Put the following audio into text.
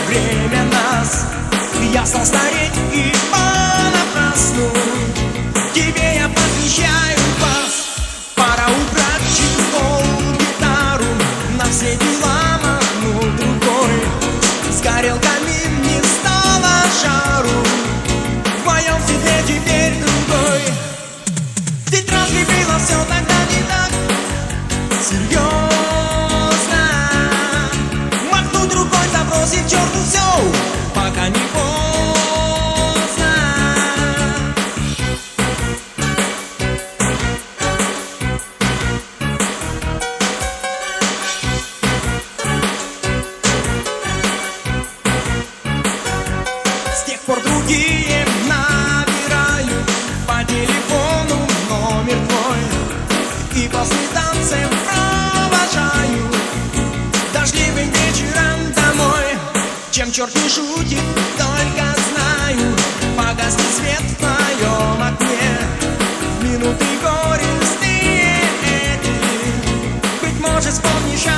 время нас. Я стал стареть и понапрасну. Тебе я посвящаю вас. Пора убрать чехол, гитару, на все дела махнул рукой. Сгорел камин, не стало жару, в моем седле теперь другой. Ведь разве было все тогда не так серьезно? Махнуть рукой, забросив к черту все, пока не поздно. С тех пор другие набирают по телефону номер твой, и после танцев провожаю дождливым вечером домой. Чем черт не шутит, только знаю, погаснет свет в моем окне. В минуты горестные эти, быть может, вспомнишь